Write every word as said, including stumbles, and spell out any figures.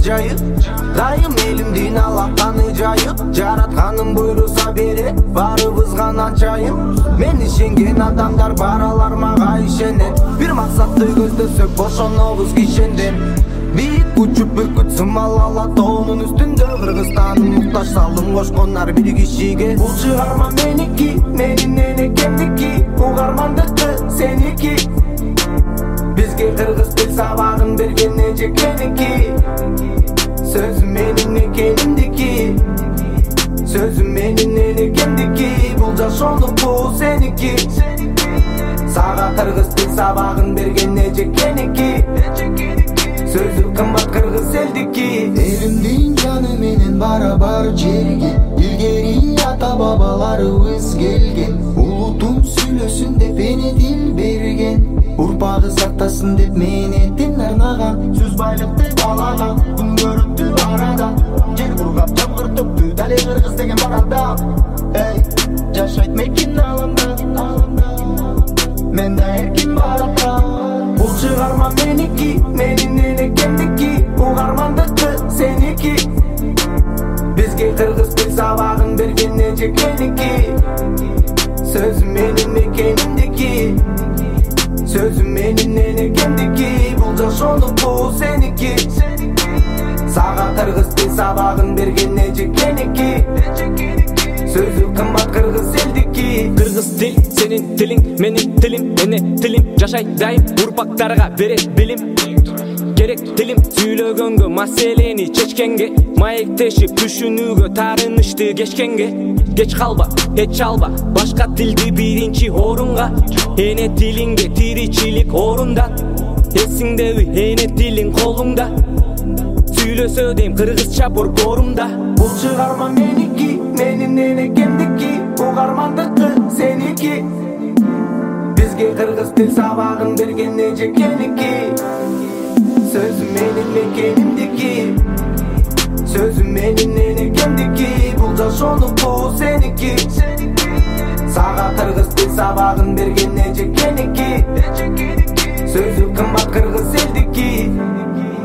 жайы. Дайым элимдин алаканы жайы. Жаратканым буйруса бере, барыбызга начайым. Мен ишенген адамдар баралар мага ишенет. Бир максатты көздөсөк бошонобуз кишенден. Бийик учуп бүркүт сымал ала тоонун үстүндө. Кыргызстанын муктаж салдым кошкондар бир кишиге. Бул чыгарма меники, менин энекемдики. Угармандыкы сеники. Бизге кыргыз тил сабагын берген эжекеники. Сөзүм менин экенимдики. Сөзүм менин энекемдики. Бул жашоонуку сеники. Сага кыргыз тил сабагын берген эжекеники. Сөзү кымбат кыргыз элдики. Элимдин жаны менен барабар жерге. Илгери ата бабаларыбыз келген. Улутум сүйлөсүн деп эне тил берген. Урпагы сактасын деп менетин арнаган. Сөз байлыкты балаган, күн көрүптү арада. Жер кургап жамгыр төктү, дале кыргыз деген бар анда. Эй, жашайт мекин аланда. Мен да эркин барата. Бул чыгарма меники, менин энекемдики. Угармандыкы сеники. Бизге кыргыз тил сабагын берген эжекеники. Сөзүм менин экенимдики. Сөзүм менин энекемдики. Бул жашоонуку сеники. Сага кыргыз тил сабагын берген эжекеники. Сөзү кымбат кыргыз элдики. Кыргыз тил сенин тилиң, менин тилим, эне тилим. Жашай дайым урпактарга берет билим. Керек тилим сүйлөгөнгө, маселени чечкенге. Маектешип түшүнүүгө, таарынышты кечкенге. Кеч калба, эч алба, башка тилди биринчи орунга. Эне тилиңге тиричилик орунда. Эсиңдеби, эне тилиң колуңда. Сүйлөсө дейм кыргызча борборумда. Бул чыгарма меники, менин энекемдики. Угармандыкы сеники. Бизге кыргыз тил сабагын берген эжекеники. Сөзүм менин экенимдики. Сөзүм менин энекемдики. Бул жашоонуку сеники. Сага кыргыз тил сабагын берген эжекеники. Сөзү кымбат кыргыз элдики.